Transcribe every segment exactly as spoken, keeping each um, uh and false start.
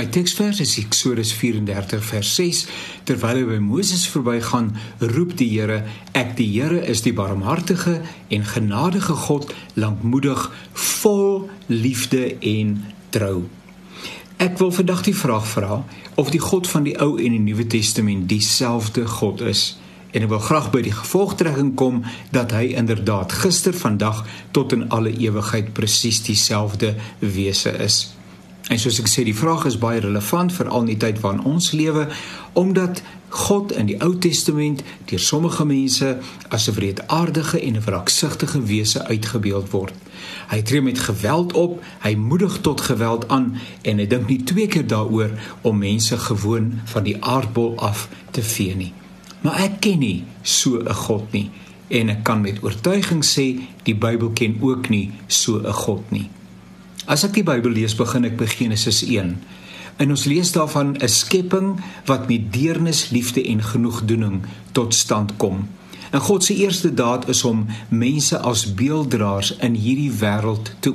My teksvers is Eksodus vyf-en-dertig vers ses. Terwyl hy by Moses verbygaan, roep die Here: Ek die Here is die barmhartige en genadige God, lankmoedig, vol liefde en trou. Ek wil vandag die vraag vra of die God van die Ou en die Nuwe Testament dieselfde God is. En ek wil graag by die gevolgtrekking kom dat hy inderdaad gister, vandag tot in alle ewigheid presies dieselfde wese is. En soos ek sê, die vraag is baie relevant vir al in die tyd waarin ons lewe, omdat God in die Ou Testament deur sommige mense as 'n wreedaardige en 'n wraaksigtige wese uitgebeeld word. Hy tree met geweld op, hy moedig tot geweld aan en hy dink nie twee keer daaroor om mense gewoon van die aardbol af te vee nie. Maar ek ken nie so 'n God nie, en ek kan met oortuiging sê, die Bybel ken ook nie so 'n God nie. As ek die Bybel lees, begin ek by Genesis een. En ons lees daarvan 'n skepping wat met deernis, liefde en genoegdoening tot stand kom. En God se eerste daad is om mense as beelddraers in hierdie wêreld te,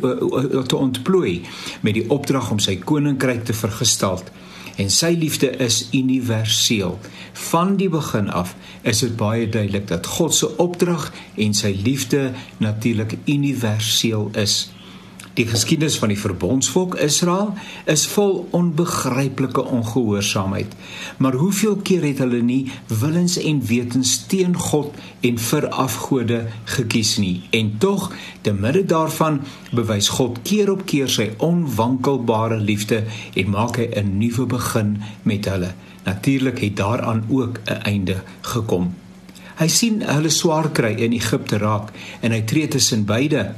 te ontplooi, met die opdrag om sy koninkryk te vergestalt. En sy liefde is universeel. Van die begin af is dit baie duidelik dat God se opdrag en sy liefde natuurlik universeel is. Die geskiedenis van die verbondsvolk Israel is vol onbegryplike ongehoorsaamheid. Maar hoeveel keer het hulle nie willens en wetens teen God en vir afgode gekies nie? En tog, te midde daarvan, bewys God keer op keer sy onwankelbare liefde en maak hy 'n nuwe begin met hulle. Natuurlik het daaraan ook 'n einde gekom. Hy sien hulle swaar kry in Egipte raak en hy tree tussen beide.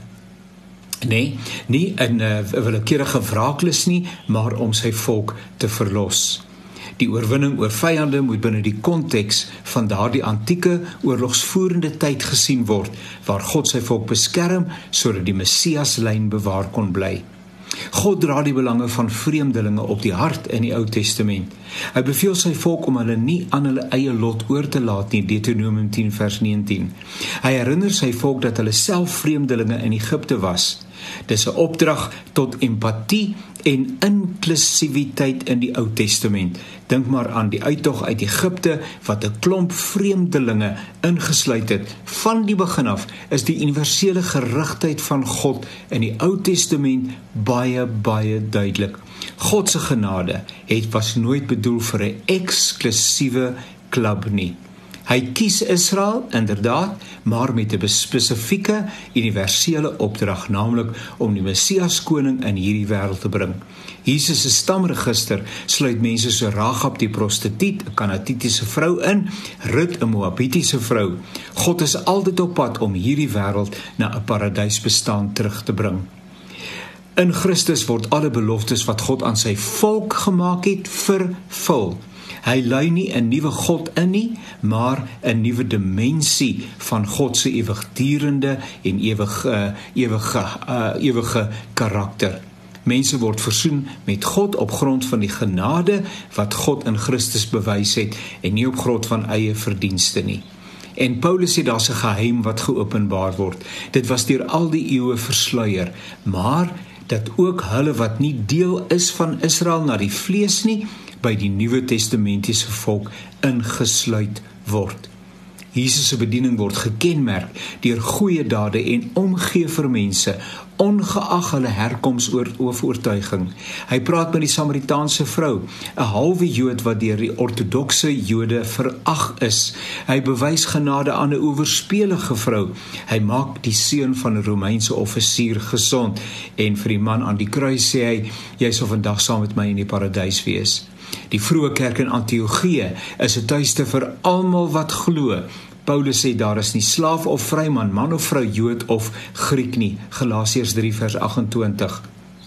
Nee, nie in 'n uh, willekeurige wraaklus nie, maar om sy volk te verlos. Die oorwinning oor vyande moet binne die konteks van daardie antieke oorlogsvoerende tyd gesien word, waar God sy volk beskerm sodat die Messiaslyn bewaar kon bly. God dra die belange van vreemdelinge op die hart in die Ou Testament. Hy beveel sy volk om hulle nie aan hulle eie lot oor te laat nie, Deuteronomium tien vers negentien. Hy herinner sy volk dat hulle self vreemdelinge in Egipte was. Dis 'n opdrag tot empatie en inklusiwiteit in die Ou Testament. Dink maar aan die uittog uit Egipte, wat 'n klomp vreemdelinge ingesluit het. Van die begin af is die universele gerigtheid van God in die Ou Testament baie, baie duidelik. God se genade het was nooit bedoel vir 'n eksklusiewe klub nie. Hy kies Israel, inderdaad, maar met 'n spesifieke, universele opdrag, naamlik om die Messias koning in hierdie wêreld te bring. Jesus se stamregister sluit mense so Rahab die prostituut, 'n Kanaanitiese vrou in, Rut 'n Moabitiese vrou. God is altyd op pad om hierdie wêreld na 'n paradysbestaan terug te bring. In Christus word alle beloftes wat God aan sy volk gemaak het, vervul. Hy lui nie 'n nuwe God in nie, maar 'n nuwe dimensie van God se ewigdurende en ewige ewige uh, ewige karakter. Mense word versoen met God op grond van die genade wat God in Christus bewys het en nie op grond van eie verdienste nie. En Paulus sê daar's 'n geheim wat geopenbaar word. Dit was deur al die eeue versluier, maar dat ook hulle wat nie deel is van Israel na die vlees nie, by die Nuwe Testamentiese volk ingesluit word. Jesus se bediening word gekenmerk deur goeie dade en omgee vir mense, ongeag hulle herkoms oor oortuiging. Hy praat met die Samaritaanse vrou, 'n halwe Jood wat deur die ortodokse Jode verag is. Hy bewys genade aan 'n owerspelige vrou. Hy maak die seun van 'n Romeinse offisier gesond, en vir die man aan die kruis sê hy: "Jy sal vandag saam met my in die paradys wees." Die vroeë kerk in Antiochië is 'n tuiste vir almal wat glo. Paulus sê daar is nie slaaf of vryman, man of vrou, Jood of Griek nie. Galasiërs drie vers agt-en-twintig.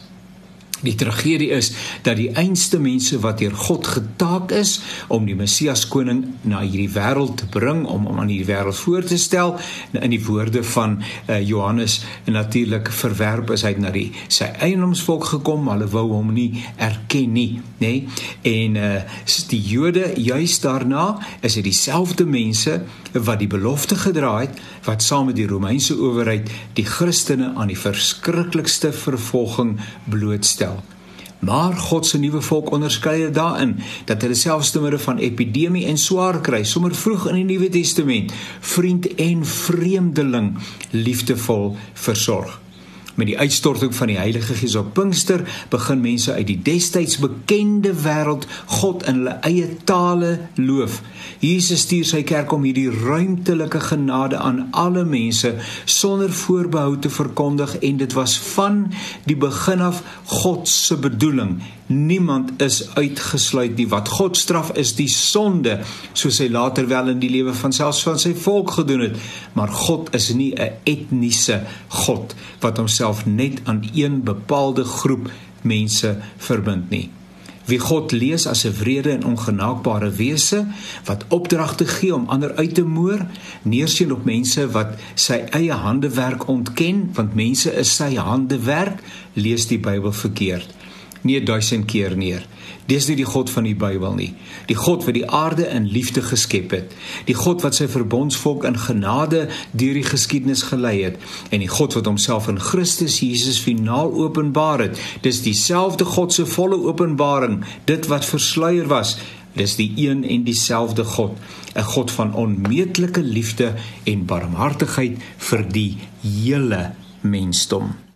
Die tragedie is dat die einste mense wat deur God getaak is om die Messias koning na hierdie wêreld te bring, om hom aan hierdie wêreld voor te stel, in die woorde van uh, Johannes, en natuurlik verwerp is hy na die sy eiendomsvolk gekom, maar hulle wou hom nie erken nie, nê? En uh, die Jode juis daarna is dit dieselfde mense wat die belofte gedra het, wat saam met die Romeinse owerheid die Christene aan die verskriklikste vervolging blootstel. Maar God se nuwe volk onderskei daarin, dat hulle selfs te midde van epidemie en swaar kry, sommer vroeg in die Nuwe Testament, vriend en vreemdeling liefdevol versorg. Met die uitstorting van die Heilige Gees op Pinkster begin mense uit die destyds bekende wêreld God in hulle eie tale loof. Jesus stuur sy kerk om hierdie ruimtelike genade aan alle mense sonder voorbehou te verkondig, en dit was van die begin af God se bedoeling. Niemand is uitgesluit nie. Wat God straf is die sonde, soos hy later wel in die lewe van selfs van sy volk gedoen het. Maar God is nie 'n etniese God wat homself net aan een bepaalde groep mense verbind nie. Wie God lees as 'n wrede en ongenaakbare wese, wat opdragte gee om ander uit te moor, neersien op mense wat sy eie handewerk ontken, want mense is sy handewerk, lees die Bybel verkeerd. Nie duisend keer neer. Dis nie die God van die Bybel nie. Die God wat die aarde in liefde geskep het. Die God wat sy verbondsvolk in genade deur die geskiedenis gelei het. En die God wat homself in Christus Jesus finaal openbaar het. Dis dieselfde God se volle openbaring. Dit wat versluier was, dis die een en dieselfde God. 'n God van onmeetlike liefde en barmhartigheid vir die hele mensdom.